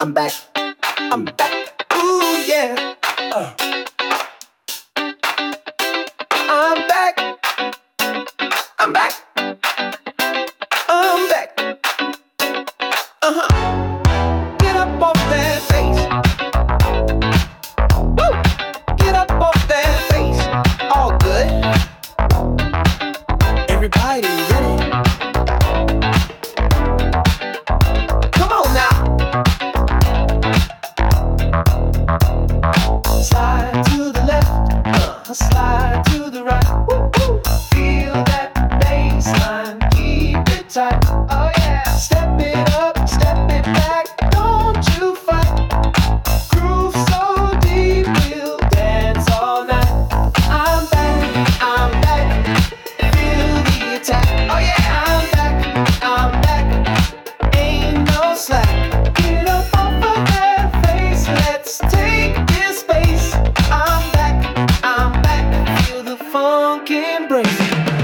I'm back. I'm back. Ooh, yeah. I'm back. I'm back. I'm back. Get up off that face. Woo! Get up off that face. All good. Everybody ready? Come on now. Slide to the left, slide to the right. Woo, woo. Feel that baseline, keep it tight. Oh yeah. Step it up, step it back. Don't you fight. Groove so deep, we'll dance all night. I'm back, I'm back. Feel the attack. Oh yeah. I'm back. Ain't no slack. Get up off of that face. Let's take this space. I'm back. Feel the funk embrace.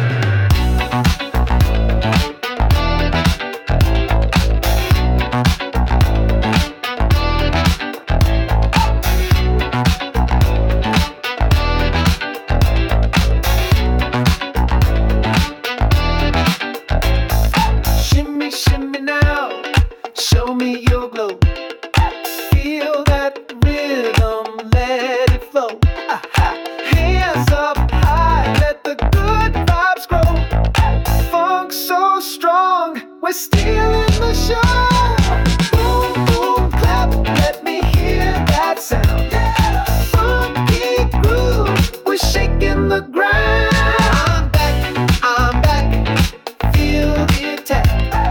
Shimmy, shimmy now, show me your glow. Feel that rhythm, let it flow. Hands up high, let the good vibes grow. Funk so strong, we're stealing the show. Boom, boom, clap, let me hear that sound. Funky groove, we're shaking the ground. I'm back, feel the attack.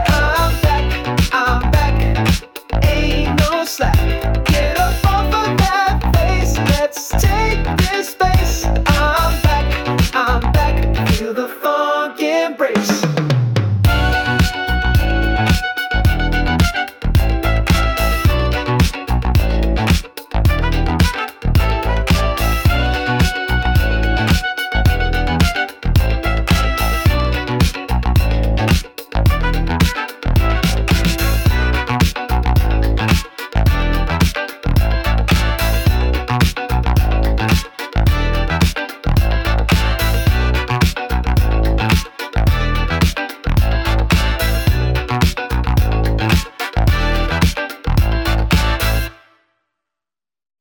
I'm back, ain't no slack. Get up off of that face, let's take this space. I'm back, feel the funk embrace.